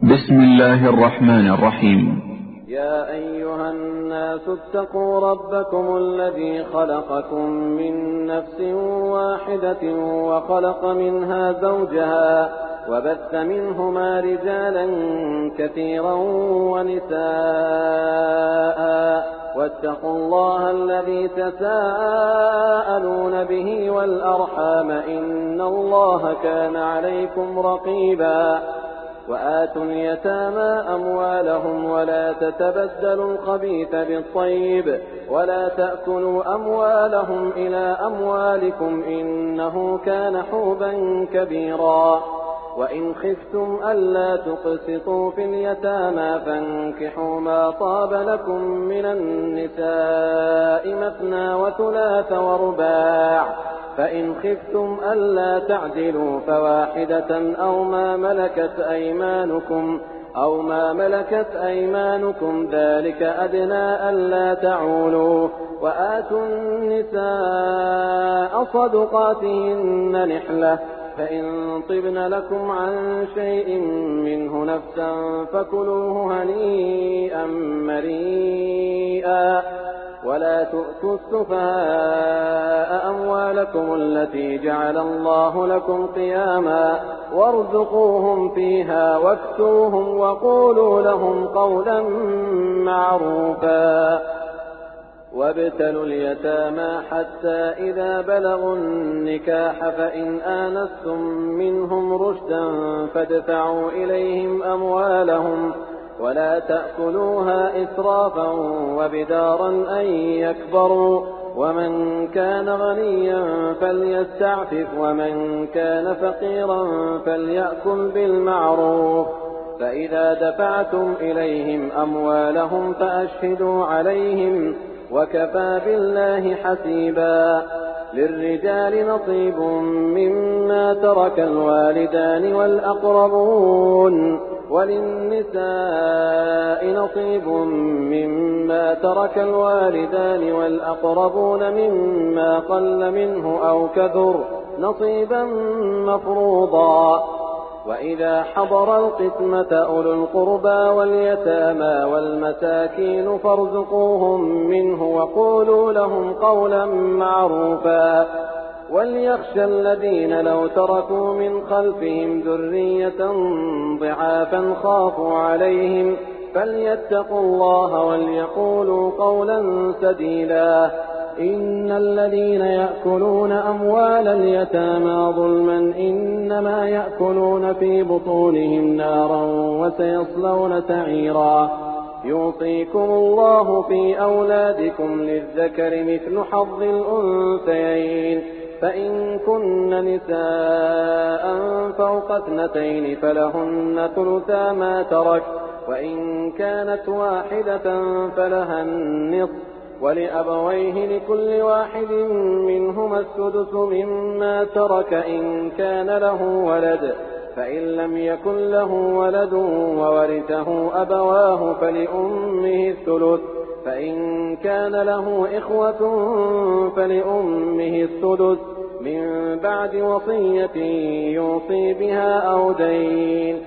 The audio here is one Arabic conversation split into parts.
بسم الله الرحمن الرحيم. يا أيها الناس اتقوا ربكم الذي خلقكم من نفس واحدة وخلق منها زوجها وبث منهما رجالا كثيرا ونساء، واتقوا الله الذي تساءلون به والأرحام إن الله كان عليكم رقيبا. وآتوا اليتامى أموالهم ولا تتبدلوا الخبيث بالطيب ولا تأكلوا أموالهم إلى أموالكم إنه كان حوبا كبيرا. وإن خفتم ألا تقسطوا في اليتامى فانكحوا ما طاب لكم من النساء مثنى وثلاث ورباع، فإن خفتم ألا تعدلوا فواحدة أو ما ملكت أيمانكم ذلك أدنى ألا تعولوا. وآتوا النساء صدقاتهن نحلة، فإن طبن لكم عن شيء منه نفسا فكلوه هنيئا مريئا. ولا تؤتوا السفهاء أموالكم التي جعل الله لكم قياما وارزقوهم فيها واكسوهم وقولوا لهم قولا معروفا. وابتلوا اليتامى حتى إذا بلغوا النكاح فإن آنستم منهم رشدا فادفعوا إليهم أموالهم ولا تأكلوها إسرافا وبدارا أن يكبروا. ومن كان غنيا فليستعفف ومن كان فقيرا فليأكل بالمعروف. فإذا دفعتم إليهم أموالهم فأشهدوا عليهم وكفى بالله حسيبا. للرجال نصيب مما ترك الوالدان والأقربون وللنساء نصيب مما ترك الوالدان والأقربون مما قل منه أو كثر نصيبا مفروضا. وإذا حضر القسمة أولو القربى واليتامى والمساكين فارزقوهم منه وقولوا لهم قولا معروفا. وليخشى الذين لو تركوا من خلفهم ذرية ضعافا خافوا عليهم فليتقوا الله وليقولوا قولا سديدا. إن الذين يأكلون أموال اليتامى ظلما إنما يأكلون في بطونهم نارا وسيصلون سعيرا. يوصيكم الله في أولادكم للذكر مثل حظ الأنثيين، فإن كن نساء فوق 2 فلهن ثلثا ما ترك، وإن كانت واحدة فلها النصف، ولأبويه لكل واحد منهما السدس مما ترك إن كان له ولد، فإن لم يكن له ولد وورثه أبواه فلأمه الثلث، فإن كان له إخوة فلأمه السدس من بعد وصية يوصي بها أو دين.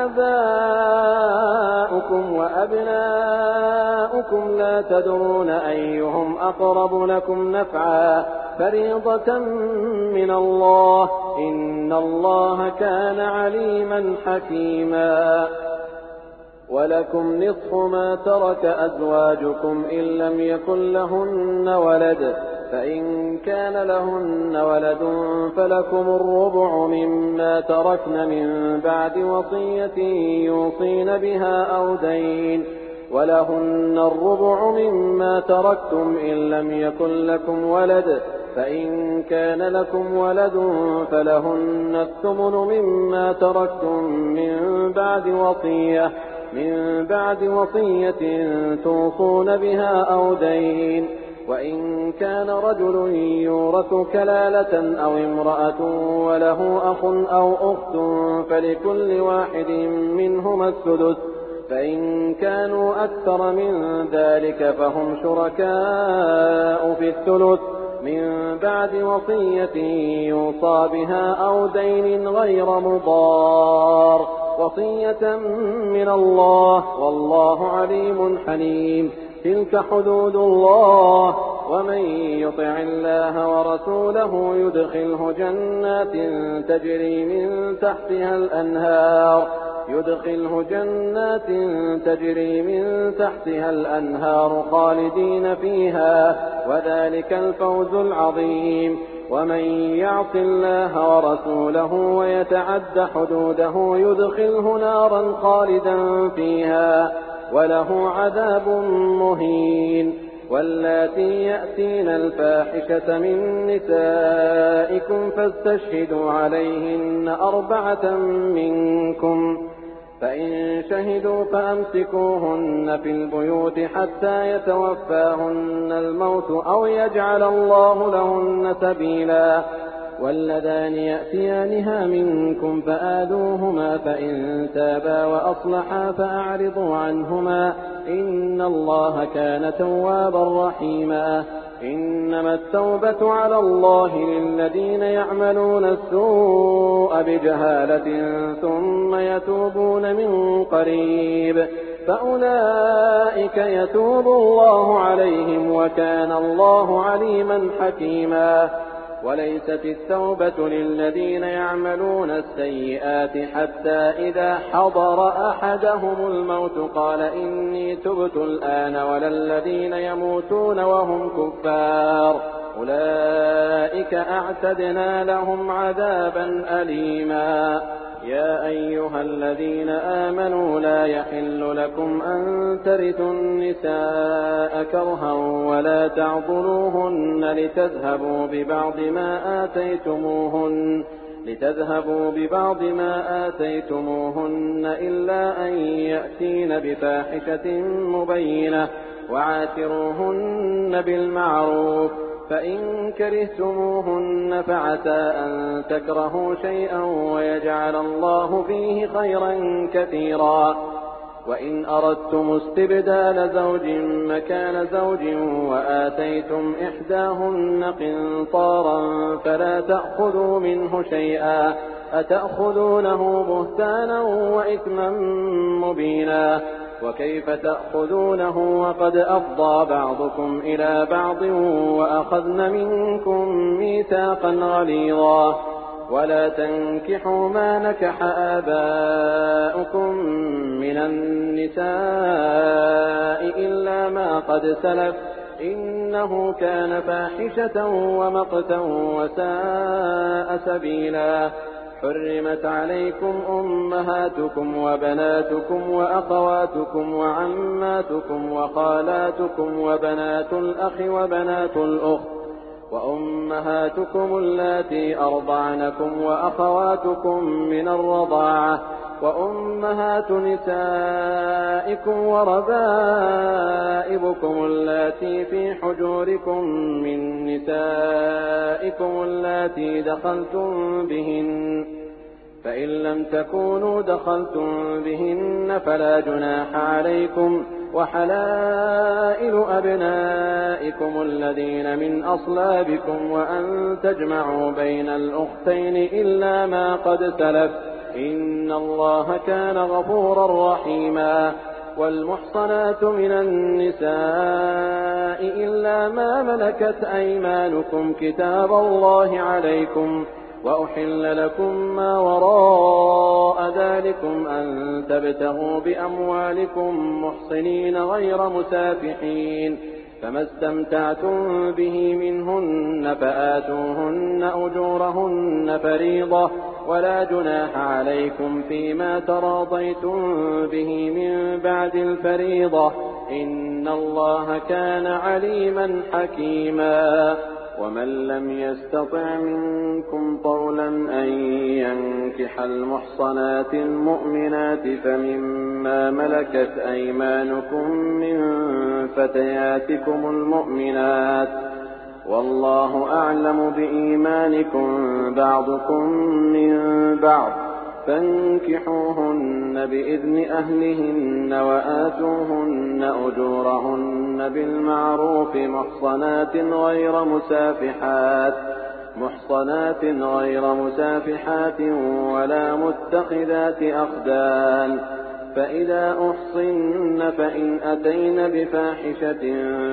آباؤكم وأبناؤكم لا تدرون أيهم أقرب لكم نفعا فريضة من الله إن الله كان عليما حكيما. ولكم نصف ما ترك أزواجكم إن لم يكن لهن ولد، فإن كان لهن ولد فلكم الربع مما تركن من بعد وصية يوصين بها أو دين. ولهن الربع مما تركتم إن لم يكن لكم ولد، فإن كان لكم ولد فلهن الثمن مما تركتم من بعد وصية توصون بها أو دين. وإن كان رجل يورث كلالة أو امرأة وله أخ أو أخت فلكل واحد منهما السدس، فإن كانوا أكثر من ذلك فهم شركاء في الثلث من بعد وصية يوصى بها أو دين غير مضار. وصية من الله والله عليم حليم. تلك حدود الله ومن يطع الله ورسوله يدخله جنات تجري من تحتها الأنهار خالدين فيها وذلك الفوز العظيم. ومن يعص الله ورسوله ويتعد حدوده يدخله نارا خالدا فيها وله عذاب مهين. واللاتي يأتين الفاحشة من نسائكم فاستشهدوا عليهن 4 منكم، فإن شهدوا فأمسكوهن في البيوت حتى يتوفاهن الموت أو يجعل الله لهن سبيلا. واللذان يأتيانها منكم فآذوهما، فإن تابا وأصلحا فأعرضوا عنهما إن الله كان توابا رحيما. إنما التوبة على الله للذين يعملون السوء بجهالة ثم يتوبون من قريب فأولئك يتوب الله عليهم وكان الله عليما حكيما. وليست التوبة للذين يعملون السيئات حتى إذا حضر أحدهم الموت قال إني تبت الآن، ولا الذين يموتون وهم كفار أولئك أعتدنا لهم عذابا أليما. يا أيها الذين آمنوا لا يحل لكم أن ترثوا النساء كرها ولا تعضلوهن لتذهبوا ببعض ما آتيتموهن إلا أن يأتين بفاحشة مبينة وعاشروهن بالمعروف. فإن كرهتموهن فعسى أن تكرهوا شيئا ويجعل الله فيه خيرا كثيرا. وإن أردتم استبدال زوج مكان زوج وآتيتم إحداهن قنطارا فلا تأخذوا منه شيئا أتأخذونه بهتانا وإثما مبينا. وكيف تأخذونه وقد أفضى بعضكم إلى بعض وأخذن منكم ميثاقا غليظا. ولا تنكحوا ما نكح آباؤكم من النساء إلا ما قد سلف إنه كان فاحشة ومقتا وساء سبيلا. حرمت عليكم أمهاتكم وبناتكم وأخواتكم وعماتكم وخالاتكم وبنات الأخ وبنات الأخت وأمهاتكم اللاتي أرضعنكم وأخواتكم من الرضاعة وأمهات نسائكم وربائبكم اللاتي في حجوركم من نسائكم اللاتي دخلتم بهن، فإن لم تكونوا دخلتم بهن فلا جناح عليكم. وحلائل أبنائكم الذين من أصلابكم وأن تجمعوا بين الأختين إلا ما قد سلف إن الله كان غفورا رحيما. والمحصنات من النساء إلا ما ملكت أيمانكم كتاب الله عليكم. وأحل لكم ما وراء ذلكم أن تبتغوا بأموالكم محصنين غير مسافحين، فما استمتعتم به منهن فآتوهن أجورهن فريضة، ولا جناح عليكم فيما تراضيتم به من بعد الفريضة إن الله كان عليما حكيما. ومن لم يستطع منكم طولا أن ينكح المحصنات المؤمنات فمما ملكت أيمانكم من فتياتكم المؤمنات، والله أعلم بإيمانكم بعضكم من بعض، فانكحوهن بإذن أهلهن وآتوهن أجورهن بالمعروف محصنات محصنات غير مسافحات ولا متخذات أخدان، فإذا أحصن فإن أتين بفاحشة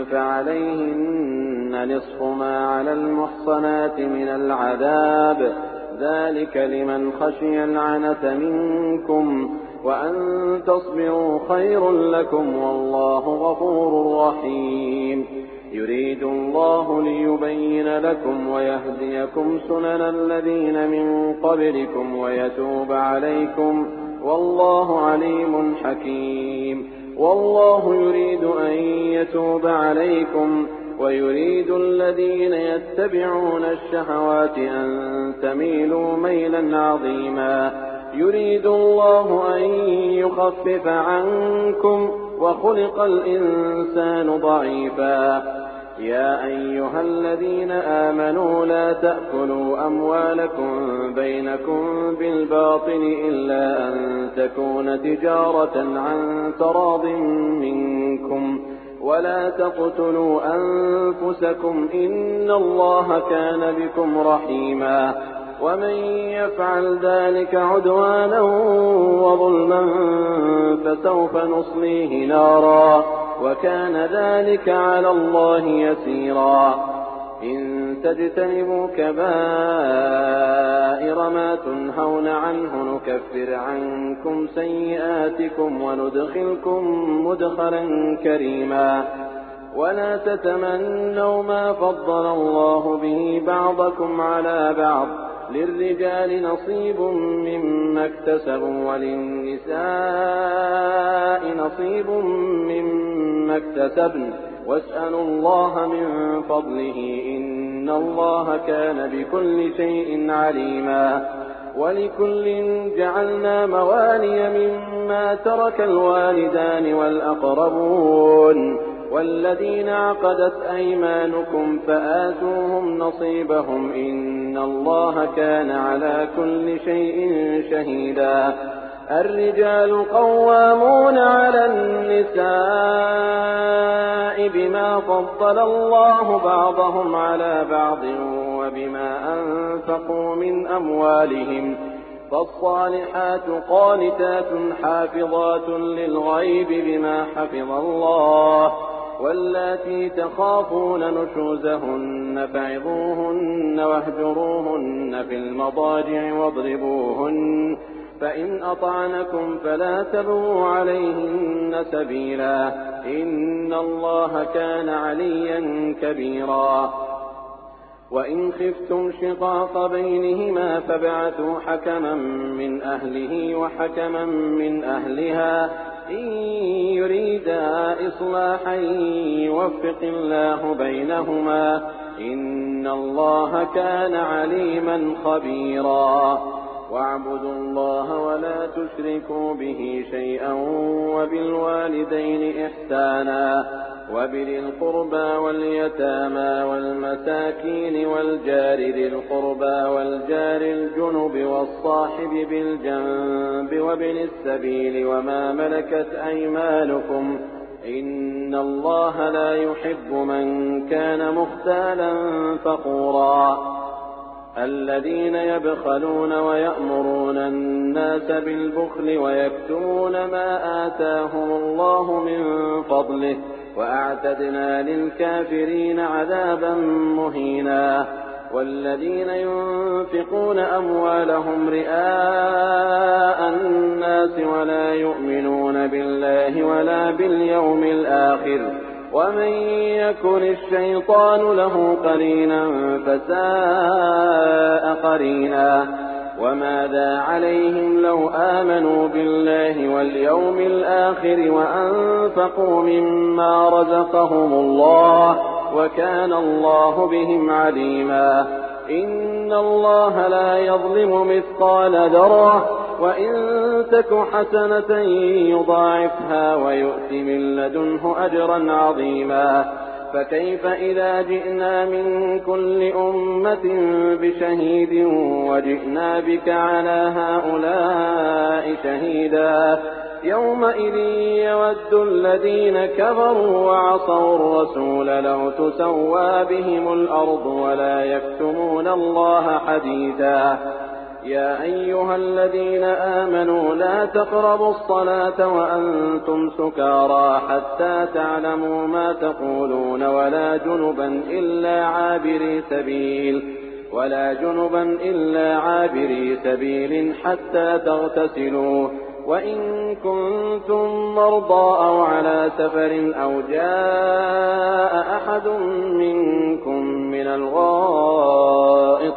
فعليهن نصف ما على المحصنات من العذاب، ذلك لمن خشي العنت منكم، وأن تصبروا خير لكم والله غفور رحيم. يريد الله ليبين لكم ويهديكم سنن الذين من قبلكم ويتوب عليكم، والله عليم حكيم. والله يريد أن يتوب عليكم ويريد الذين يتبعون الشهوات أن تميلوا ميلا عظيما. يريد الله أن يخفف عنكم وخلق الإنسان ضعيفا. يا أيها الذين آمنوا لا تأكلوا أموالكم بينكم بالباطل إلا أن تكون تجارة عن تراض منكم، ولا تقتلوا أنفسكم إن الله كان بكم رحيما. ومن يفعل ذلك عدوانا وظلما فسوف نصليه نارا، وكان ذلك على الله يسيرا. إن تجتنبوا كبائر ما تنهون عنه نكفر عنكم سيئاتكم وندخلكم مدخلا كريما. ولا تتمنوا ما فضل الله به بعضكم على بعض، للرجال نصيب مما اكتسبوا وللنساء نصيب مما اكتسبن، واسألوا الله من فضله إن الله كان بكل شيء عليما. ولكل جعلنا موالي مما ترك الوالدان والأقربون والذين عقدت أيمانكم فآتوهم نصيبهم إن الله كان على كل شيء شهيدا. الرجال قوامون على النساء بما فضل الله بعضهم على بعض وبما أنفقوا من أموالهم، فالصالحات قانتات حافظات للغيب بما حفظ الله، واللاتي تخافون نشوزهن فعظوهن واهجروهن في المضاجع واضربوهن، فإن أطعنكم فلا تبغوا عليهن سبيلا إن الله كان عليا كبيرا. وإن خفتم شقاق بينهما فابعثوا حكما من أهله وحكما من أهلها إن يريدا إصلاحا يوفق الله بينهما إن الله كان عليما خبيرا. واعبدوا الله ولا تشركوا به شيئا وبالوالدين إحسانا وبذي القربى واليتامى والمساكين والجار ذي القربى والجار الجنب والصاحب بالجنب وابن السبيل وما ملكت أيمانكم إن الله لا يحب من كان مختالا فخورا. الذين يبخلون ويأمرون الناس بالبخل ويكتمون ما آتاهم الله من فضله وأعتدنا للكافرين عذابا مهينا. والذين ينفقون أموالهم رئاء الناس ولا يؤمنون بالله ولا باليوم الآخر ومن يكن الشيطان له قرينا فساء قرينا. وماذا عليهم لو آمنوا بالله واليوم الآخر وأنفقوا مما رزقهم الله وكان الله بهم عليما. إن الله لا يظلم مثقال ذرة وإن تك حسنة يضاعفها ويؤت من لدنه أجرا عظيما. فكيف إذا جئنا من كل أمة بشهيد وجئنا بك على هؤلاء شهيدا يومئذ يود الذين كفروا وعصوا الرسول لو تسوى بهم الأرض ولا يكتمون الله حديثا. يا أيها الذين آمنوا لا تقربوا الصلاة وأنتم سكارى حتى تعلموا ما تقولون ولا جنبا إلا عابري سبيل حتى تغتسلوا، وإن كنتم مرضى أو على سفر أو جاء أحد منكم من الغائط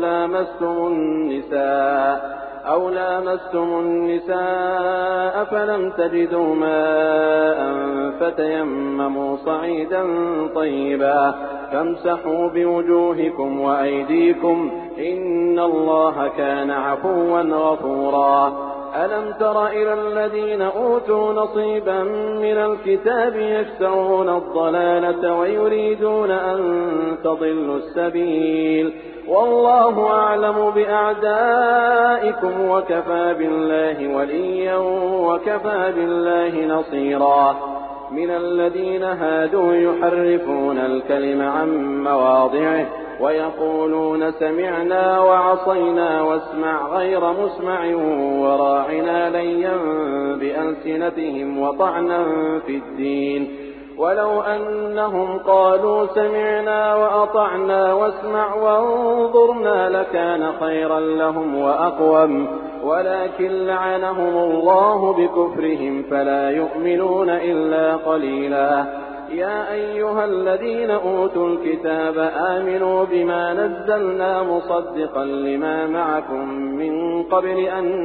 أو لامستم النساء فلم تجدوا ماء فتيمموا صعيدا طيبا فامسحوا بوجوهكم وأيديكم إن الله كان عفوا غفورا. ألم تر إلى الذين أوتوا نصيبا من الكتاب يشترون الضلالة ويريدون أن تضلوا السبيل، والله أعلم بأعدائكم وكفى بالله وليا وكفى بالله نصيرا. من الذين هادوا يحرفون الكلم عن مواضعه ويقولون سمعنا وعصينا واسمع غير مسمع وراعنا ليا بألسنتهم وطعنا في الدين، ولو أنهم قالوا سمعنا وأطعنا واسمع وانظرنا لكان خيرا لهم وأقوم، ولكن لعنهم الله بكفرهم فلا يؤمنون إلا قليلا. يا أيها الذين أوتوا الكتاب آمنوا بما نزلنا مصدقا لما معكم من قبل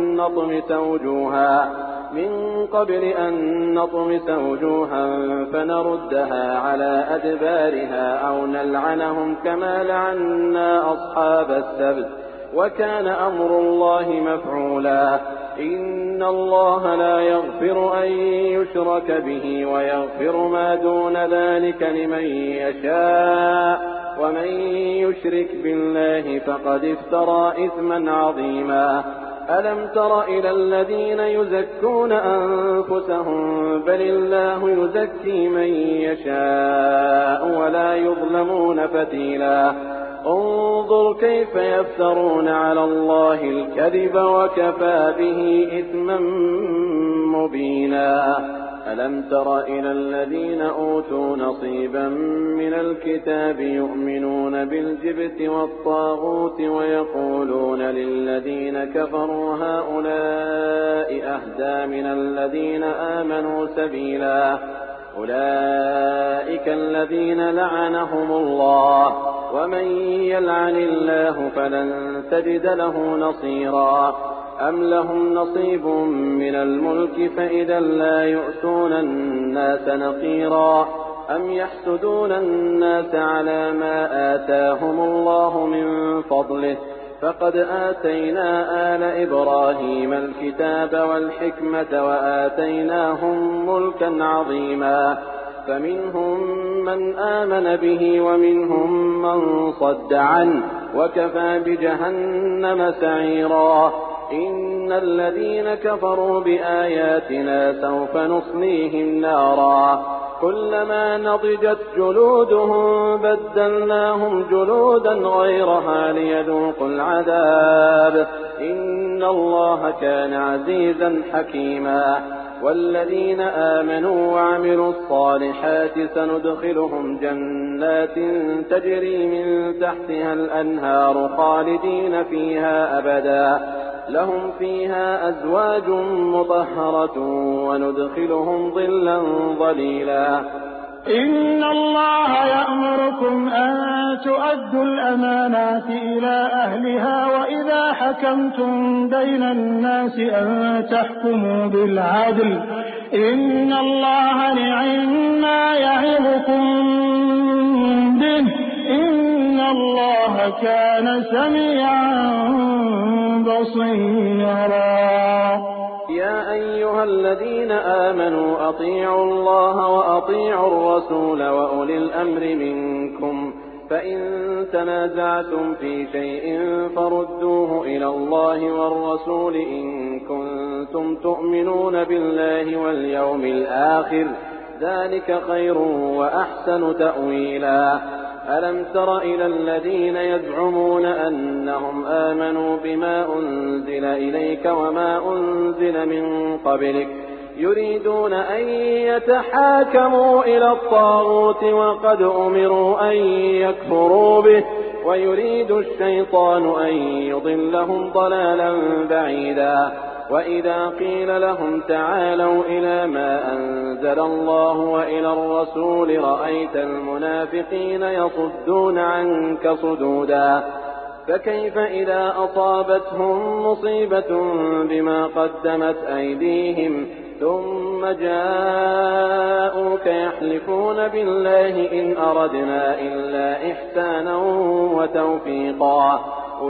أن نطمس وجوها فنردها على أدبارها أو نلعنهم كما لعنا أصحاب السبت، وكان أمر الله مفعولا. إن الله لا يغفر أن يشرك به ويغفر ما دون ذلك لمن يشاء، ومن يشرك بالله فقد افترى إثما عظيما. ألم تر إلى الذين يزكون أنفسهم بل الله يزكي من يشاء ولا يظلمون فتيلا. انظر كيف يفترون على الله الكذب وكفى به إثما مبينا. ألم تر إلى الذين أوتوا نصيبا من الكتاب يؤمنون بالجبت والطاغوت ويقولون للذين كفروا هؤلاء أهدى من الذين آمنوا سبيلا. أولئك الذين لعنهم الله، ومن يلعن الله فلن تجد له نصيرا. أم لهم نصيب من الملك فإذا لا يؤتون الناس نقيرا. أم يحسدون الناس على ما آتاهم الله من فضله، فقد آتينا آل إبراهيم الكتاب والحكمة وآتيناهم ملكا عظيما. فمنهم من آمن به ومنهم من صد عنه، وكفى بجهنم سعيرا. إن الذين كفروا بآياتنا سوف نصليهم نارا كلما نضجت جلودهم بدلناهم جلودا غيرها ليذوقوا العذاب إن الله كان عزيزا حكيما. والذين آمنوا وعملوا الصالحات سندخلهم جنات تجري من تحتها الأنهار خالدين فيها أبدا لهم فيها أزواج مطهرة وندخلهم ظلا ظليلا. إن الله يأمركم أن تؤدوا الأمانات إلى أهلها وإذا حكمتم بين الناس أن تحكموا بالعدل إن الله نعما يعظكم به إن الله كان سميعا بصيرا. يا أيها الذين آمنوا أطيعوا الله وأطيعوا الرسول وأولي الأمر منكم فإن تنازعتم في شيء فردوه إلى الله والرسول إن كنتم تؤمنون بالله واليوم الآخر، ذلك خير وأحسن تأويلا. ألم تر إلى الذين يزعمون أنهم آمنوا بما أنزل إليك وما أنزل من قبلك يريدون أن يتحاكموا إلى الطاغوت وقد أمروا أن يكفروا به ويريد الشيطان أن يضلهم ضلالا بعيدا. وإذا قيل لهم تعالوا إلى ما أنزل الله وإلى الرسول رأيت المنافقين يصدون عنك صدودا. فكيف إذا أصابتهم مصيبة بما قدمت أيديهم ثم جاءوك يحلفون بالله إن أردنا إلا إحسانا وتوفيقا.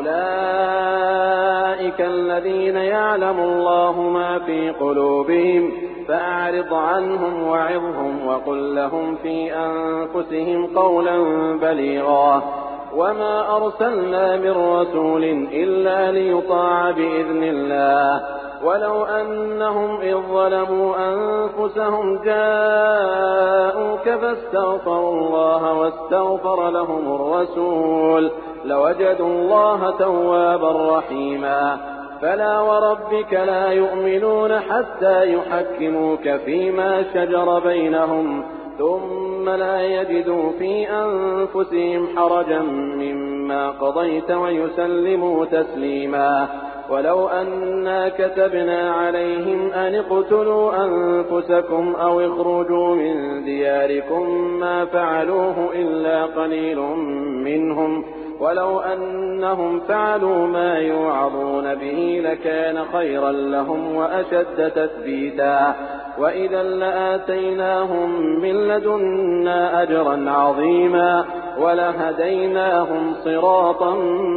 أولئك الذين يعلم الله ما في قلوبهم فأعرض عنهم وعظهم وقل لهم في أنفسهم قولا بليغا. وما أرسلنا من رسول إلا ليطاع بإذن الله ولو أنهم إذ ظلموا أنفسهم جاءوك فاستغفروا الله واستغفر لهم الرسول لوجدوا الله توابا رحيما. فلا وربك لا يؤمنون حتى يحكموك فيما شجر بينهم ثم لا يجدوا في أنفسهم حرجا مما قضيت ويسلموا تسليما. ولو أنا كتبنا عليهم أن اقتلوا أنفسكم أو اخرجوا من دياركم ما فعلوه إلا قليل منهم ولو أنهم فعلوا ما يوعظون به لكان خيرا لهم وأشد تثبيتا. وإذا لآتيناهم من لدنا أجرا عظيما ولهديناهم صراطا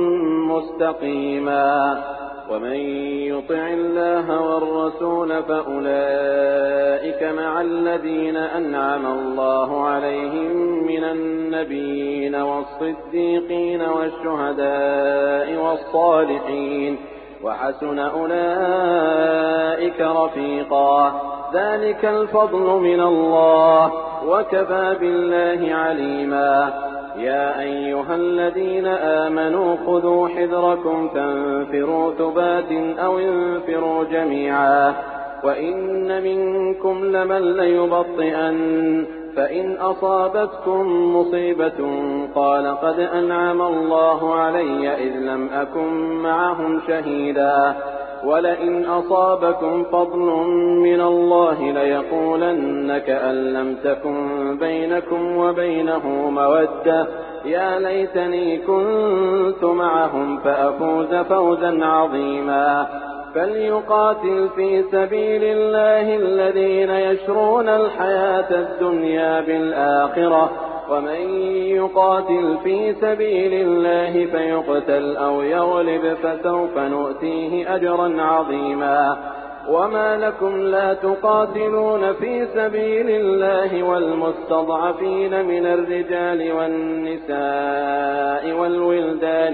مستقيما. ومن يطع الله والرسول فأولئك مع الذين أنعم الله عليهم من النبيين والصديقين والشهداء والصالحين وحسن أولئك رفيقا. ذلك الفضل من الله وكفى بالله عليما. يا أيها الذين آمنوا خذوا حذركم فانفروا ثبات أو انفروا جميعا. وإن منكم لمن ليبطئن فإن أصابتكم مصيبة قال قد أنعم الله علي إذ لم أكن معهم شهيدا. ولئن أصابكم فضل من الله ليقولن كأن لم تكن بينكم وبينه مودة يا ليتني كنت معهم فأفوز فوزا عظيما. فليقاتل في سبيل الله الذين يشرون الحياة الدنيا بالآخرة ومن يقاتل في سبيل الله فيقتل أو يغلب فسوف نؤتيه أجرا عظيما. وما لكم لا تقاتلون في سبيل الله والمستضعفين من الرجال والنساء والولدان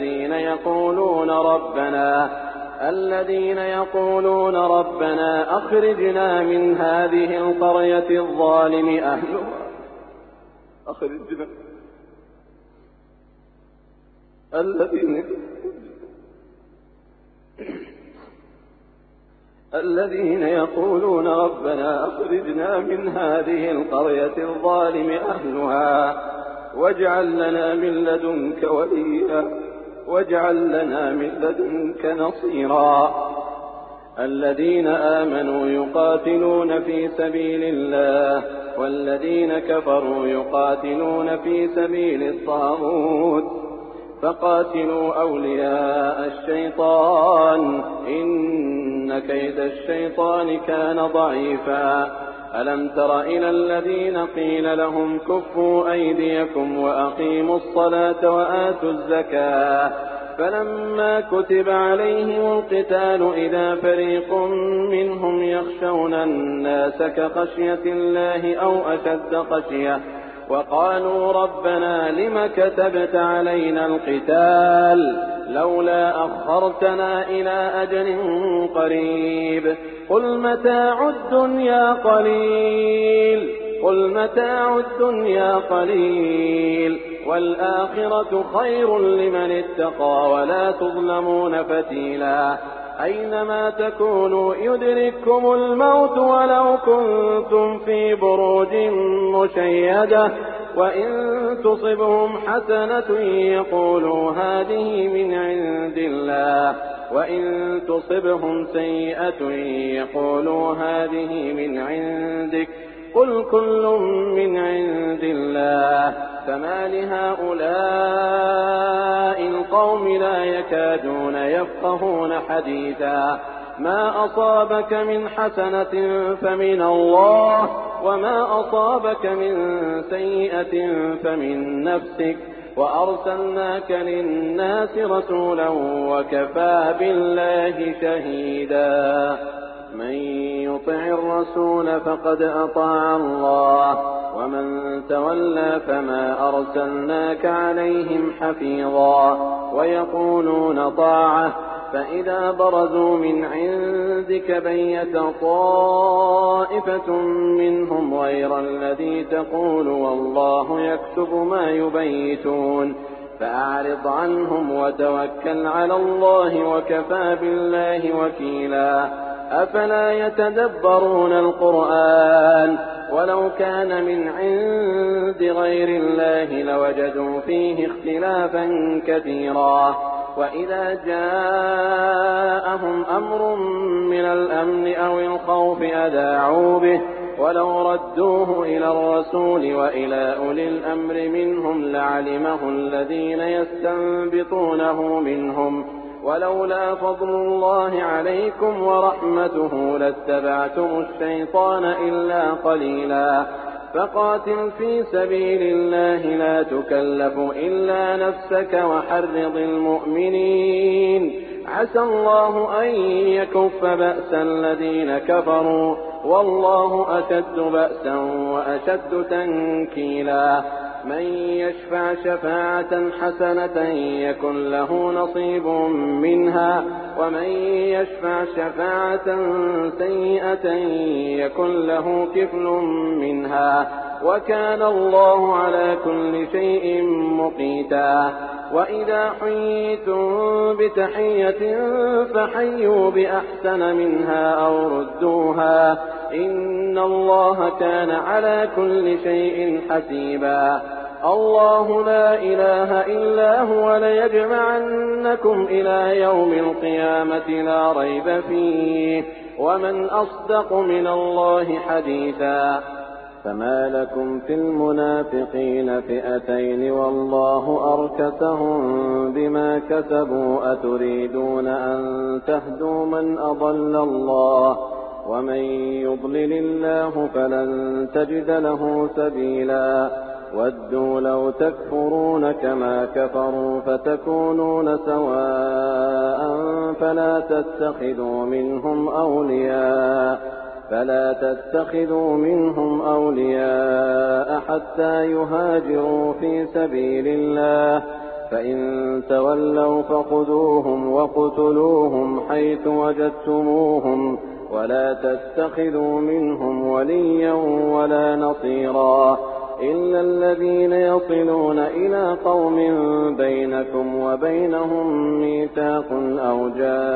الذين يقولون ربنا أخرجنا من هذه القرية الظالم أهلها الذين يقولون ربنا أخرجنا من هذه القرية الظالم أهلها واجعل لنا من لدنك وليا واجعل لنا من لدنك نصيرا. الذين آمنوا يقاتلون في سبيل الله والذين كفروا يقاتلون في سبيل الطاغوت فقاتلوا أولياء الشيطان إن كيد الشيطان كان ضعيفا. ألم تر إلى الذين قيل لهم كفوا أيديكم وأقيموا الصلاة وآتوا الزكاة فلما كتب عليهم القتال إذا فريق منهم يخشون الناس كخشية الله أو أشد خشية وقالوا ربنا لم كتبت علينا القتال لولا أخرتنا إلى أجل قريب قل متاع الدنيا قليل والآخرة خير لمن اتقى ولا تظلمون فتيلا أينما تكونوا يدرككم الموت ولو كنتم في بروج مشيدة وإن تصبهم حسنة يقولوا هذه من عند الله وإن تصبهم سيئة يقولوا هذه من عندك قل كل من عند الله فما لهؤلاء القوم لا يكادون يفقهون حديثا ما أصابك من حسنة فمن الله وما أصابك من سيئة فمن نفسك وأرسلناك للناس رسولا وكفى بالله شهيدا من يطع الرسول فقد أطاع الله ومن تولى فما أرسلناك عليهم حفيظا ويقولون طاعة فإذا برزوا من عندك بيت طائفة منهم غير الذي تقول والله يكتب ما يبيتون فأعرض عنهم وتوكل على الله وكفى بالله وكيلا أفلا يتدبرون القرآن ولو كان من عند غير الله لوجدوا فيه اختلافا كثيرا وإذا جاءهم أمر من الأمن أو الخوف أذاعوا به ولو ردوه إلى الرسول وإلى أولي الأمر منهم لعلمه الذين يستنبطونه منهم ولولا فضل الله عليكم ورحمته لاتبعتم الشيطان إلا قليلا فقاتل في سبيل الله لا تكلف إلا نفسك وحرض المؤمنين عسى الله أن يكف بأس الذين كفروا والله أشد بأسا وأشد تنكيلا من يشفع شفاعة حسنة يكن له نصيب منها ومن يشفع شفاعة سيئة يكن له كفل منها وكان الله على كل شيء مقيتا وإذا حييتم بتحية فحيوا بأحسن منها أو ردوها إن الله كان على كل شيء حسيبا الله لا إله إلا هو ليجمعنكم إلى يوم القيامة لا ريب فيه ومن أصدق من الله حديثا فما لكم في المنافقين فئتين والله أركسهم بما كسبوا أتريدون أن تهدوا من أضل الله ومن يضلل الله فلن تجد له سبيلا ودوا لو تكفرون كما كفروا فتكونون سواء فلا تتخذوا منهم أولياء حتى يهاجروا في سبيل الله فإن تولوا فخذوهم وقتلوهم حيث وجدتموهم ولا تتخذوا منهم وليا ولا نصيرا إلا الذين يصلون إلى قوم بينكم وبينهم ميثاق أو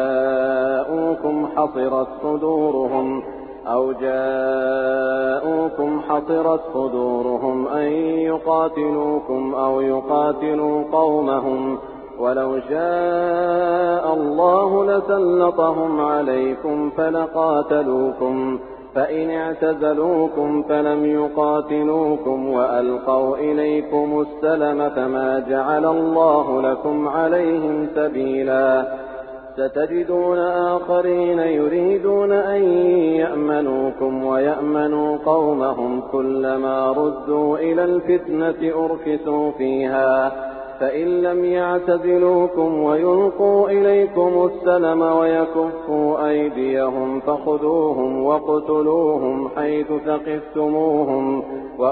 جاءوكم حصرت صدورهم أن يقاتلوكم أو يقاتلوا قومهم ولو شاء الله لسلطهم عليكم فلقاتلوكم فإن اعتزلوكم فلم يقاتلوكم وألقوا إليكم السلم فما جعل الله لكم عليهم سبيلا ستجدون آخرين يريدون أن يأمنوكم ويأمنوا قومهم كلما ردوا إلى الفتنة أركسوا فيها فإن لم يعتزلوكم ويلقوا إليكم السلم ويكفوا أيديهم فخذوهم واقتلوهم حيث ثقفتموهم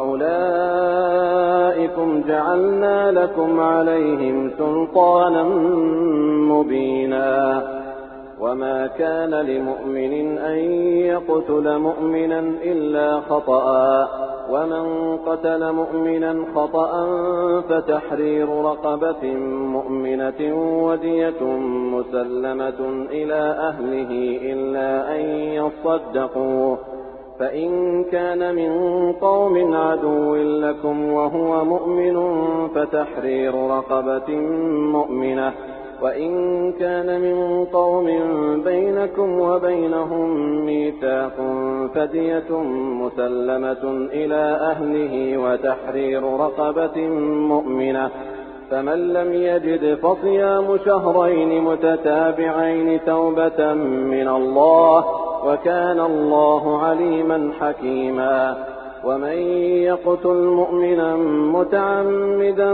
وأولئكم جعلنا لكم عليهم سلطانا مبينا. وما كان لمؤمن أن يقتل مؤمنا إلا خطأ، ومن قتل مؤمنا خطأ فتحرير رقبة مؤمنة ودية مسلمة إلى أهله إلا أن يصدقوا، فإن كان من قوم عدو لكم وهو مؤمن فتحرير رقبة مؤمنة، وإن كان من قوم بينكم وبينهم ميثاق فدية مسلمة إلى أهله وتحرير رقبة مؤمنة، فمن لم يجد فصيام شهرين متتابعين توبة من الله، وكان الله عليما حكيما. ومن يقتل مؤمنا متعمدا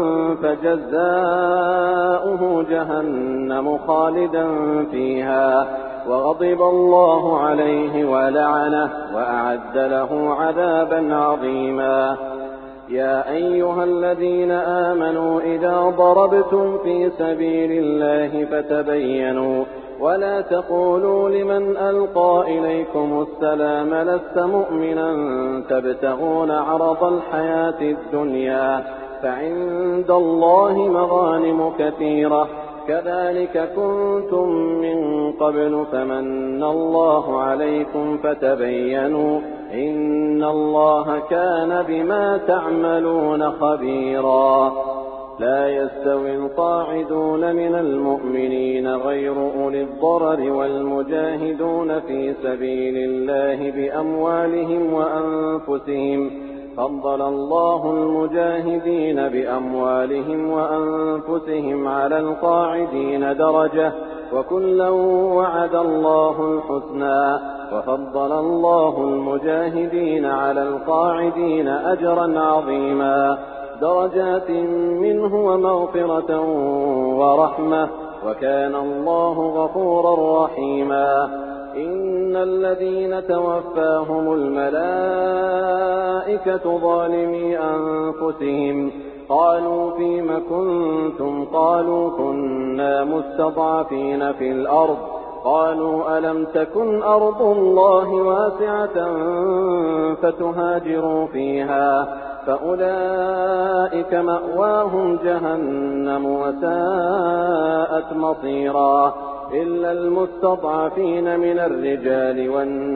فجزاؤه جهنم خالدا فيها وغضب الله عليه ولعنه وأعد له عذابا عظيما. يا أيها الذين آمنوا إذا ضربتم في سبيل الله فتبينوا ولا تقولوا لمن ألقى إليكم السلام لست مؤمنا تبتغون عرض الحياة الدنيا فعند الله مغانم كثيرة كذلك كنتم من قبل فمن الله عليكم فتبينوا إن الله كان بما تعملون خبيرا. لا يستوي القاعدون من المؤمنين غير أولي الضرر والمجاهدون في سبيل الله بأموالهم وأنفسهم، فضل الله المجاهدين بأموالهم وأنفسهم على القاعدين درجة وكلا وعد الله الحسنى، وفضل الله المجاهدين على القاعدين أجرا عظيما درجات منه ومغفرة ورحمة وكان الله غفورا رحيما. إن الذين توفاهم الملائكة ظالمي أنفسهم قالوا فيم كنتم قالوا كنا مستضعفين في الأرض قالوا ألم تكن أرض الله واسعة فتهاجروا فيها فأولئك مأواهم جهنم وساءت مصيرا إلا المستضعفين من الرجال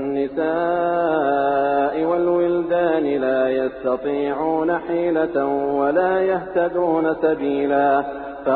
والنساء والولدان لا يستطيعون حيلة ولا يهتدون سبيلا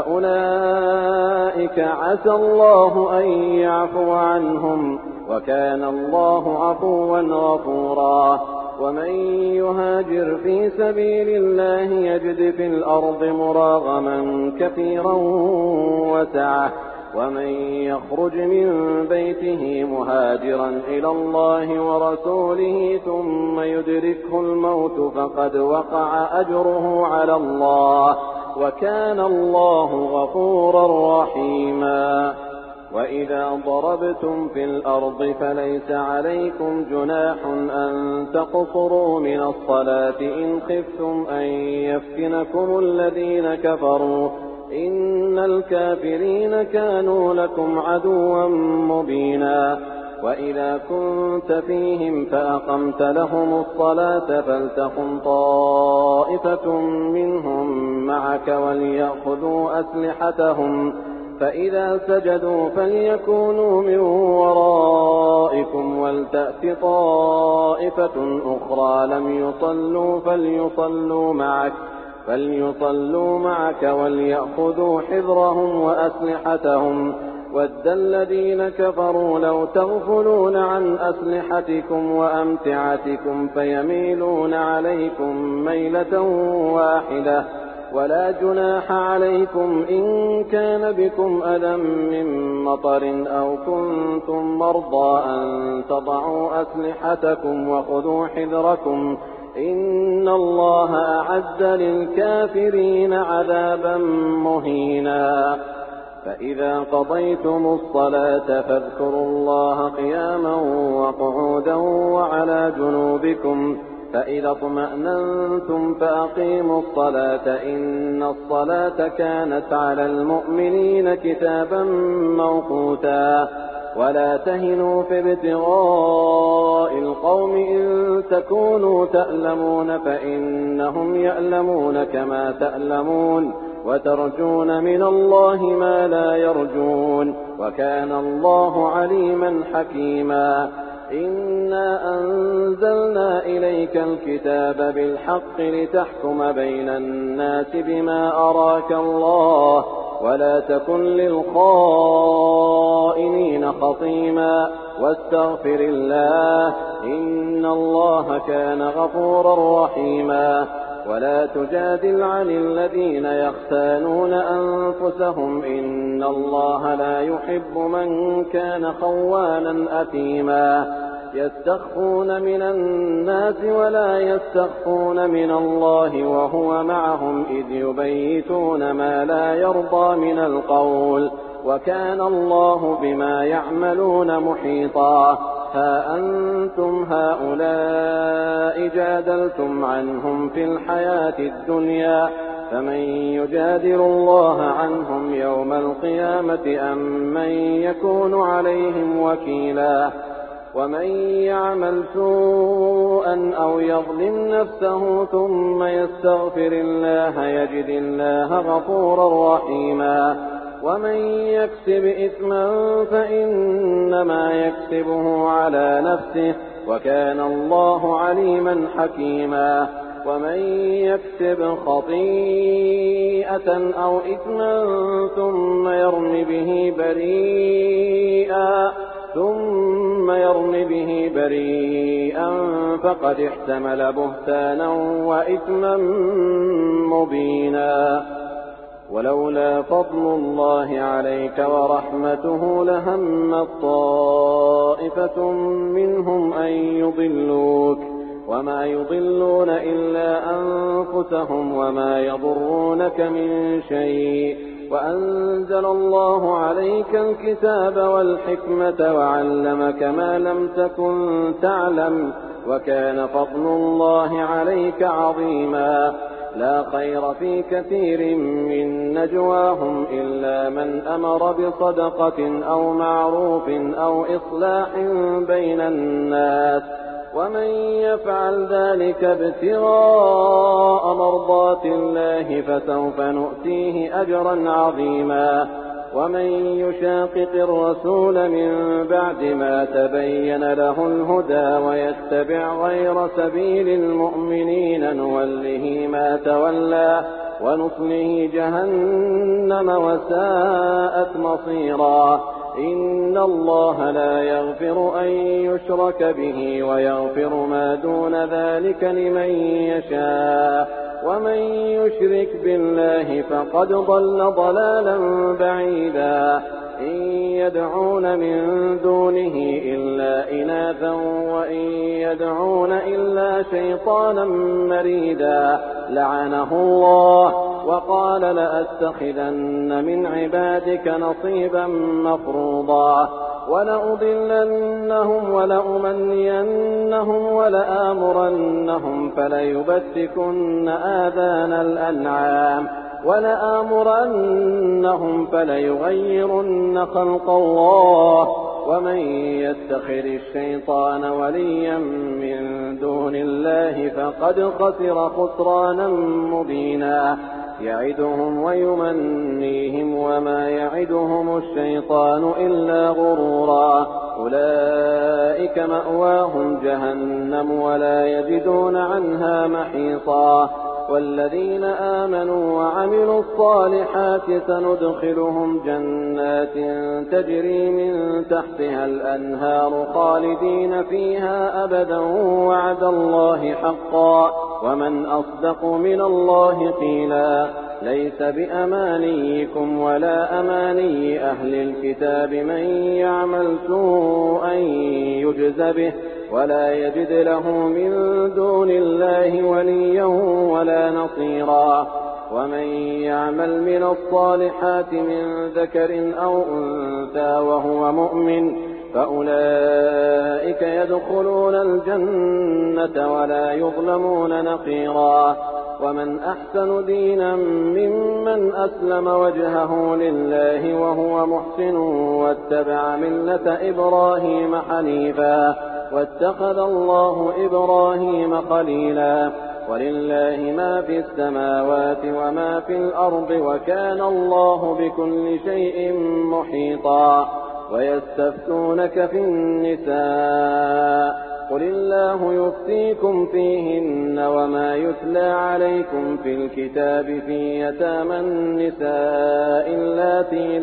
فأولئك عسى الله أن يعفو عنهم وكان الله عفوا غفورا. ومن يهاجر في سبيل الله يجد في الأرض مراغما كثيرا وسعة ومن يخرج من بيته مهاجرا إلى الله ورسوله ثم يدركه الموت فقد وقع أجره على الله وكان الله غفورا رحيما. وإذا ضربتم في الأرض فليس عليكم جناح أن تقصروا من الصلاة إن خفتم أن يفتنكم الذين كفروا إن الكافرين كانوا لكم عدوا مبينا. وإذا كنت فيهم فأقمت لهم الصلاة فلتقم طائفة منهم معك وليأخذوا أسلحتهم فإذا سجدوا فليكونوا من ورائكم ولتأت طائفة أخرى لم يصلوا فليصلوا معك وليأخذوا حذرهم وأسلحتهم ود الذين كفروا لو تغفلون عن أسلحتكم وأمتعتكم فيميلون عليكم ميلة واحدة ولا جناح عليكم إن كان بكم أذى من مطر أو كنتم مرضى أن تضعوا أسلحتكم وخذوا حذركم إن الله أعد للكافرين عذابا مهينا. فإذا قضيتم الصلاة فاذكروا الله قياما وقعودا وعلى جنوبكم، فإذا اطمأننتم فأقيموا الصلاة إن الصلاة كانت على المؤمنين كتابا موقوتا. ولا تهنوا في ابتغاء القوم إن تكونوا تألمون فإنهم يألمون كما تألمون وترجون من الله ما لا يرجون وكان الله عليما حكيما. إنا أنزلنا إليك الكتاب بالحق لتحكم بين الناس بما أراك الله ولا تكن للخائنين خصيما واستغفر الله إن الله كان غفورا رحيما. ولا تجادل عن الذين يختانون أنفسهم إن الله لا يحب من كان خوانا أثيما. يستخفون من الناس ولا يستخفون من الله وهو معهم إذ يبيتون ما لا يرضى من القول وكان الله بما يعملون محيطا. ها أنتم هؤلاء جادلتم عنهم في الحياة الدنيا فمن يجادل الله عنهم يوم القيامة أم من يكون عليهم وكيلا. ومن يعمل سوءا أو يظلم نفسه ثم يستغفر الله يجد الله غفورا رحيما. ومن يكسب إثما فإنما يكسبه على نفسه وكان الله عليما حكيما. ومن يكسب خطيئة أو إثما ثم يرم به بريئا فقد احتمل بهتانا وإثما مبينا. ولولا فضل الله عليك ورحمته لهمت طائفة منهم أن يضلوك وما يضلون إلا أنفسهم وما يضرونك من شيء. وأنزل الله عليك الكتاب والحكمة وعلمك ما لم تكن تعلم وكان فضل الله عليك عظيما. لا خير في كثير من نجواهم إلا من أمر بصدقة أو معروف أو إصلاح بين الناس ومن يفعل ذلك ابتغاء مرضات الله فسوف نؤتيه أجرا عظيما. ومن يشاقق الرسول من بعد ما تبين له الهدى ويتبع غير سبيل المؤمنين نوله ما تولى ونصله جهنم وساءت مصيرا. إن الله لا يغفر أن يشرك به ويغفر ما دون ذلك لمن يشاء ومن يشرك بالله فقد ضل ضلالا بعيدا. إن يدعون من دونه إلا إناثا وإن يدعون إلا شيطانا مريدا لعنه الله وقال لأتخذن من عبادك نصيبا مفروضا. ولأضلنهم ولأمنينهم ولآمرنهم فليبتكن آذان الأنعام ولآمرنهم فليغيرن خلق الله. ومن يتخذ الشيطان وليا من دون الله فقد خسر خسرانا مبينا. يعدهم ويمنيهم وما يعدهم الشيطان إلا غرورا. أولئك مأواهم جهنم ولا يجدون عنها محيصا. والذين آمنوا وعملوا الصالحات سندخلهم جنات تجري من تحتها الأنهار خالدين فيها أبدا وعد الله حقا ومن أصدق من الله قيلا. ليس بأمانيكم ولا أماني أهل الكتاب من يعمل سوءا يجز به ولا يجد له من دون الله وليا ولا نصيرا. ومن يعمل من الصالحات من ذكر أو أنثى وهو مؤمن فأولئك يدخلون الجنة ولا يظلمون نقيرا. ومن أحسن دينا ممن أسلم وجهه لله وهو محسن واتبع ملة إبراهيم حنيفا واتخذ الله إبراهيم خليلا. ولله ما في السماوات وما في الأرض وكان الله بكل شيء محيطا. ويستفتونك في النساء قل الله يفتيكم فيهن وما يتلى عليكم في الكتاب في يتامى النساء اللاتي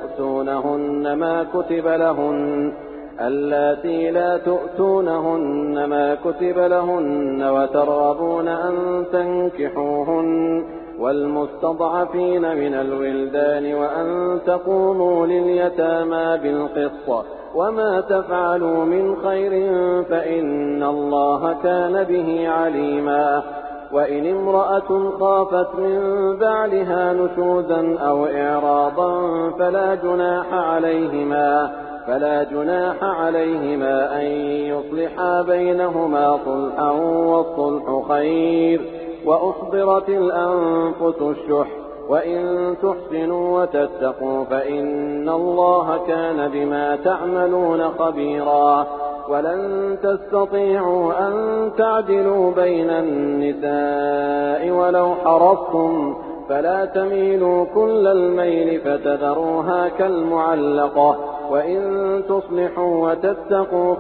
لا تؤتونهن ما كتب لهن وترغبون أن تنكحوهن والمستضعفين من الولدان وأن تقوموا لليتامى بالقسط وما تفعلوا من خير فإن الله كان به عليما. وإن امرأة خافت من بعلها نشوزا أو إعراضا فلا جناح عليهما أن يصلحا بينهما صلحا والصلح خير. وأحضرت الأنفس الشح وإن تحسنوا وتتقوا فإن الله كان بما تعملون خبيرا. ولن تستطيعوا أن تعدلوا بين النساء ولو حرصتم فلا تميلوا كل الميل فتذروها كالمعلقة. وإن تصلحوا وتتقوا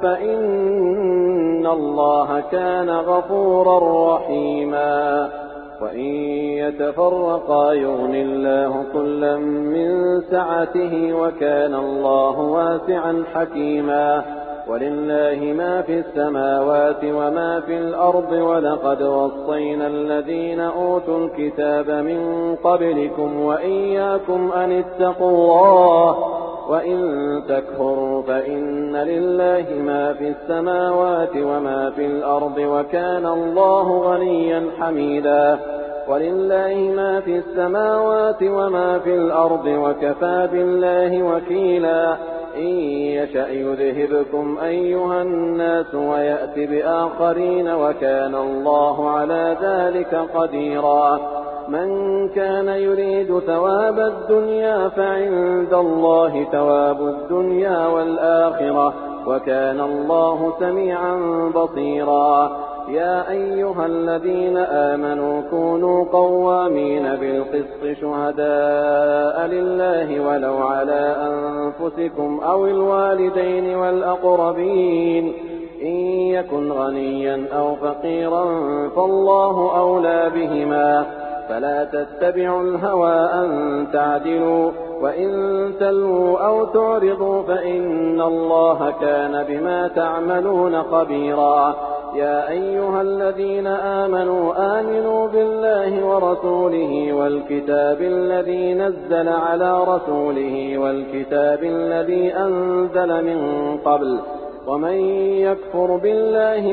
فإن الله كان غفورا رحيما. وإن يتفرقا يغن الله كلا من سعته وكان الله واسعا حكيما. ولله ما في السماوات وما في الأرض ولقد وصينا الذين أوتوا الكتاب من قبلكم وإياكم أن اتقوا الله وإن تكفروا فإن لله ما في السماوات وما في الأرض وكان الله غنيا حميدا. ولله ما في السماوات وما في الأرض وكفى بالله وكيلا. إن يشأ يذهبكم أيها الناس ويأت بآخرين وكان الله على ذلك قديرا. من كان يريد ثواب الدنيا فعند الله ثواب الدنيا والآخرة وكان الله سميعا بصيرا. يا أيها الذين آمنوا كونوا قوامين بالقسط شهداء لله ولو على أنفسكم أو الوالدين والأقربين إن يكن غنيا أو فقيرا فالله أولى بهما فلا تتبعوا الهوى أن تعدلوا وإن تلووا أو تعرضوا فإن الله كان بما تعملون خبيرا. يا أيها الذين آمنوا بالله ورسوله والكتاب الذي نزل على رسوله والكتاب الذي أنزل من قبل ومن يكفر بالله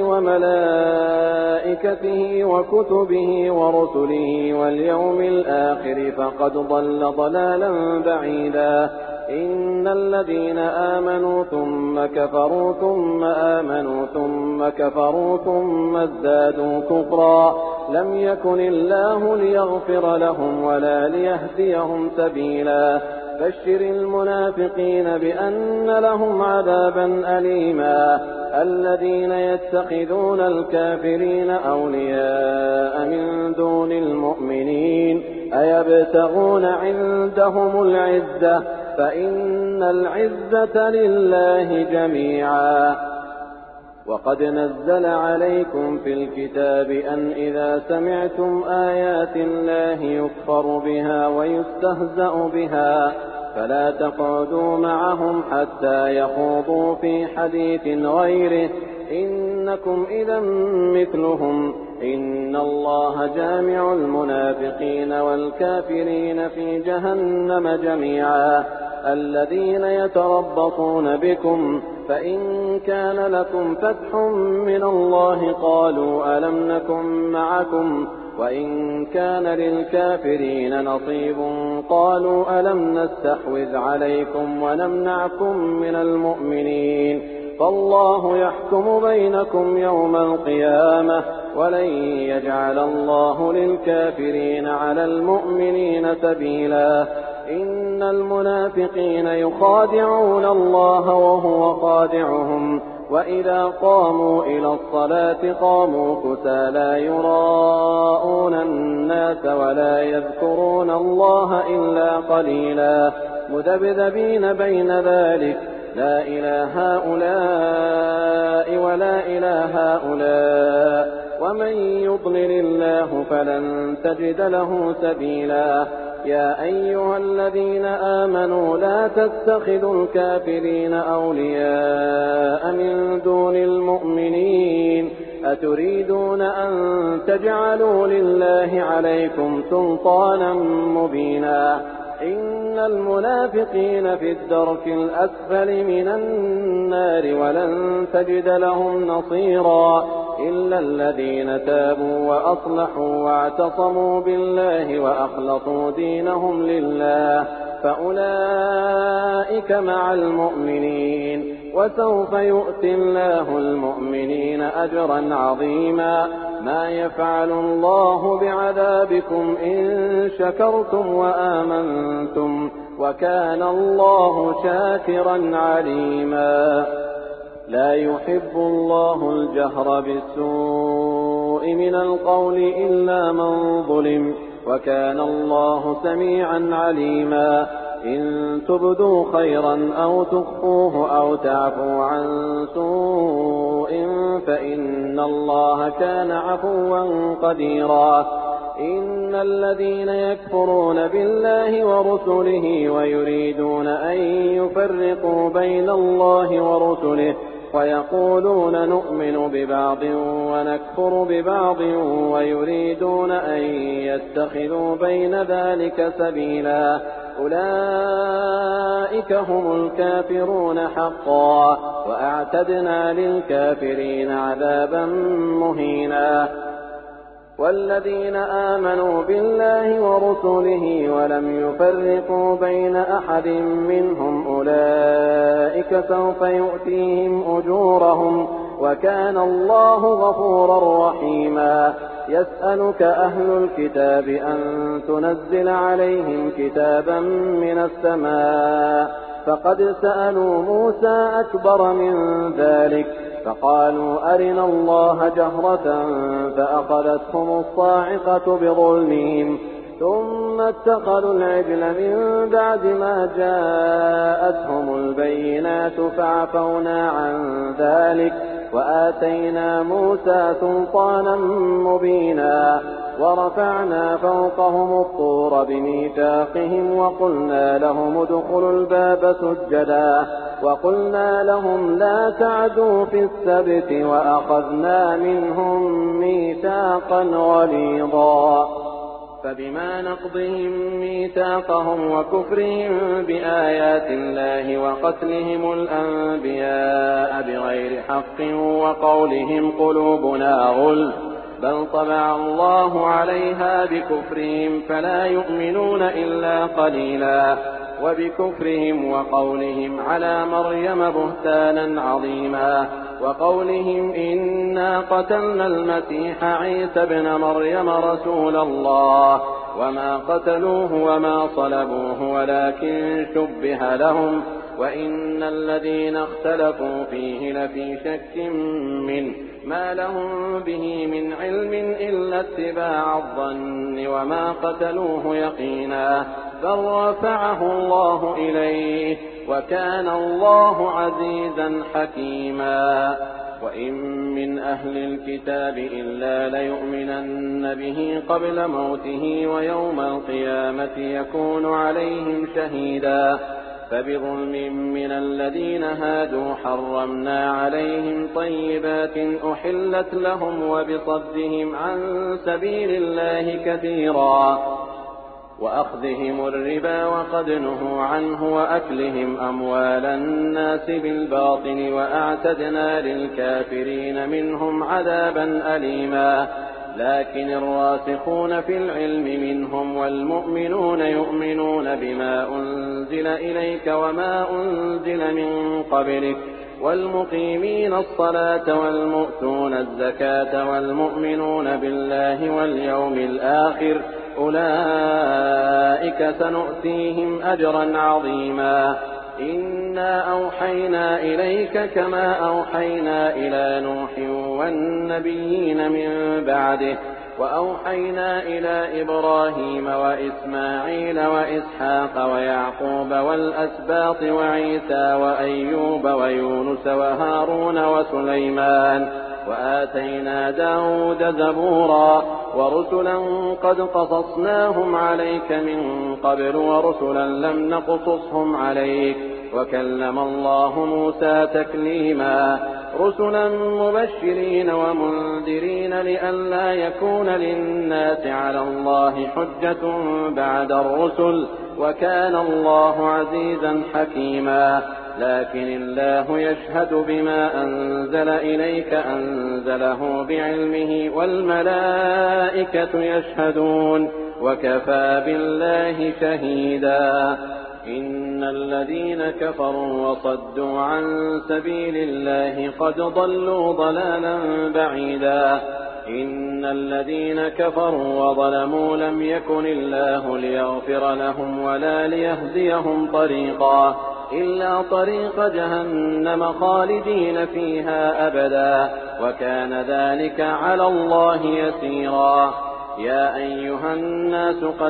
وملائكته وكتبه ورسله واليوم الآخر فقد ضل ضلالا بعيدا. إن الذين آمنوا ثم كفروا ثم آمنوا ثم كفروا ثم ازدادوا كفرا لم يكن الله ليغفر لهم ولا ليهديهم سبيلا. بشر المنافقين بأن لهم عذابا أليما. الذين يتخذون الكافرين أولياء من دون المؤمنين أيبتغون عندهم العزة فإن العزة لله جميعا. وقد نزل عليكم في الكتاب أن إذا سمعتم آيات الله يكفر بها ويستهزأ بها فلا تقعدوا معهم حتى يخوضوا في حديث غيره إنكم إذا مثلهم إن الله جامع المنافقين والكافرين في جهنم جميعا. الذين يتربصون بكم فإن كان لكم فتح من الله قالوا ألم نكن معكم وإن كان للكافرين نصيب قالوا ألم نستحوذ عليكم ونمنعكم من المؤمنين فالله يحكم بينكم يوم القيامة ولن يجعل الله للكافرين على المؤمنين سبيلا إن المنافقين يخادعون الله وهو خادعهم وإذا قاموا إلى الصلاة قاموا كسى لا يراءون الناس ولا يذكرون الله إلا قليلا مذبذبين بين ذلك لا إله هؤلاء ولا إله هؤلاء ومن يضلل الله فلن تجد له سبيلا يا أيها الذين آمنوا لا تتخذوا الكافرين أولياء من دون المؤمنين أتريدون أن تجعلوا لله عليكم سلطانا مبينا إن المنافقين في الدرك الأسفل من النار ولن تجد لهم نصيرا إلا الذين تابوا وأصلحوا واعتصموا بالله وأخلصوا دينهم لله فأولئك مع المؤمنين وسوف يؤتي الله المؤمنين أجرا عظيما ما يفعل الله بعذابكم إن شكرتم وآمنتم وكان الله شاكرا عليما لا يحب الله الجهر بالسوء من القول إلا من ظلم وكان الله سميعا عليما إن تبدوا خيرا أو تخفوه أو تعفوا عن سوء فإن الله كان عفوا قديرا إن الذين يكفرون بالله ورسله ويريدون أن يفرقوا بين الله ورسله ويقولون نؤمن ببعض ونكفر ببعض ويريدون أن يتخذوا بين ذلك سبيلا أولئك هم الكافرون حقا وأعتدنا للكافرين عذابا مهينا والذين آمنوا بالله ورسله ولم يفرقوا بين أحد منهم أولئك سوف يؤتيهم أجورهم وكان الله غفورا رحيما يسألك أهل الكتاب أن تنزل عليهم كتابا من السماء فقد سألوا موسى أكبر من ذلك فقالوا أرنا الله جهرة فأخذتهم الصاعقة بظلمهم ثم اتخذوا العجل من بعد ما جاءتهم البينات فعفونا عن ذلك وآتينا موسى سلطانا مبينا ورفعنا فوقهم الطور بميثاقهم وقلنا لهم ادخلوا الباب سجدا وقلنا لهم لا تعدوا في السبت وأخذنا منهم ميثاقا غليظا فبما نقضهم ميثاقهم وكفرهم بآيات الله وقتلهم الأنبياء بغير حق وقولهم قلوبنا غلف بل طبع الله عليها بكفرهم فلا يؤمنون إلا قليلا وبكفرهم وقولهم على مريم بهتانا عظيما وقولهم إنا قتلنا المسيح عيسى ابن مريم رسول الله وما قتلوه وما صلبوه ولكن شبه لهم وإن الذين اختلفوا فيه لفي شك منه ما لهم به من علم إلا اتباع الظن وما قتلوه يقينا بل رفعه الله إليه وكان الله عزيزا حكيما وإن من أهل الكتاب إلا ليؤمنن به قبل موته ويوم القيامة يكون عليهم شهيدا فبظلم من الذين هادوا حرمنا عليهم طيبات أحلت لهم وبصدهم عن سبيل الله كثيرا وأخذهم الربا وقد نهوا عنه وأكلهم أموال الناس بالباطل وأعتدنا للكافرين منهم عذابا أليما لكن الراسخون في العلم منهم والمؤمنون يؤمنون بما أنزل إليك وما أنزل من قبلك والمقيمين الصلاة والمؤتون الزكاة والمؤمنون بالله واليوم الآخر أولئك سنؤتيهم أجرا عظيما إنا أوحينا إليك كما أوحينا إلى نوح والنبيين من بعده وأوحينا إلى إبراهيم وإسماعيل وإسحاق ويعقوب والأسباط وعيسى وأيوب ويونس وهارون وسليمان وآتينا داود زبورا ورسلا قد قصصناهم عليك من قبل ورسلا لم نقصصهم عليك وكلم الله موسى تكليما رسلا مبشرين ومنذرين لئلا يكون للناس على الله حجة بعد الرسل وكان الله عزيزا حكيما لكن الله يشهد بما أنزل إليك أنزله بعلمه والملائكة يشهدون وكفى بالله شهيدا إن الذين كفروا وصدوا عن سبيل الله قد ضلوا ضلالا بعيدا إن الذين كفروا وظلموا لم يكن الله ليغفر لهم ولا ليهديهم طريقا إلا طريق جهنم خالدين فيها أبدا وكان ذلك على الله يسيرا يا أيها الناس قد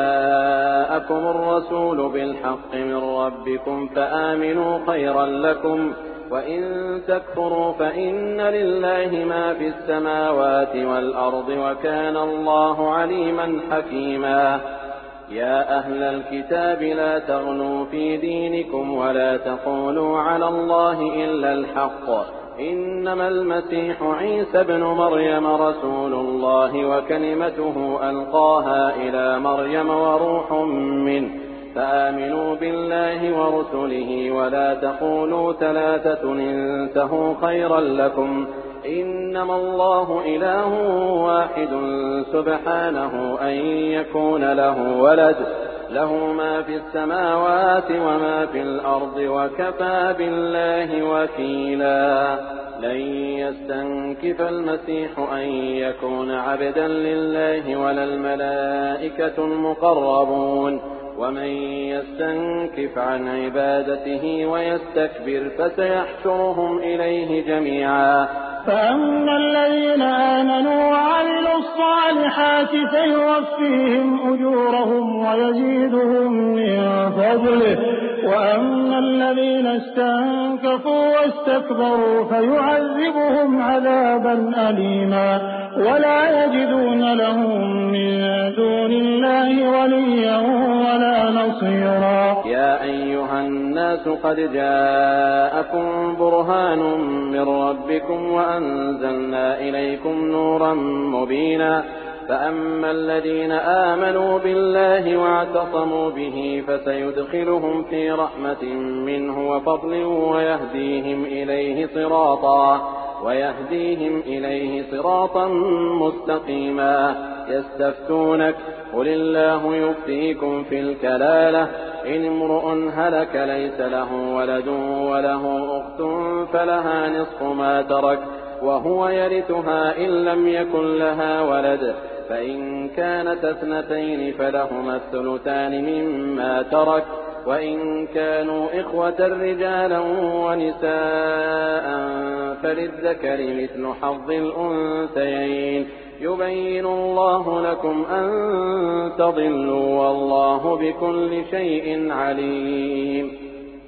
جاءكم الرسول بالحق من ربكم فآمنوا خيرا لكم وإن تكفروا فإن لله ما في السماوات والأرض وكان الله عليما حكيما يا أهل الكتاب لا تغلوا في دينكم ولا تقولوا على الله إلا الحق إنما المسيح عيسى ابن مريم رسول الله وكلمته ألقاها إلى مريم وروح منه فآمنوا بالله ورسله ولا تقولوا ثلاثة انتهوا خيرا لكم إنما الله إله واحد سبحانه أن يكون له ولد له ما في السماوات وما في الأرض وكفى بالله وكيلا لن يستنكف المسيح أن يكون عبدا لله ولا الملائكة المقربون ومن يستنكف عن عبادته ويستكبر فسيحشرهم إليه جميعا فأما الذين آمنوا وعملوا الصالحات فيوفيهم أجورهم ويزيدهم من فضله وأما الذين استنكفوا واستكبروا فيعذبهم عذابا أليما ولا يجدون لهم من دون الله وليا ولا نصيرا يا أيها الناس قد جاءكم برهان من ربكم وأنزلنا إليكم نورا مبينا فأما الذين آمنوا بالله واعتصموا به فسيدخلهم في رحمة منه وفضل ويهديهم إليه صراطا مستقيما يستفتونك قل الله يفتيكم في الكلالة إن امرؤ هلك ليس له ولد وله أخت فلها نصف ما ترك وهو يرثها إن لم يكن لها ولد فإن كانت اثنتين فلهما الثلثان مما ترك وإن كانوا إخوة رجالا ونساء فللذكر مثل حظ الأنثيين يبين الله لكم أن تضلوا والله بكل شيء عليم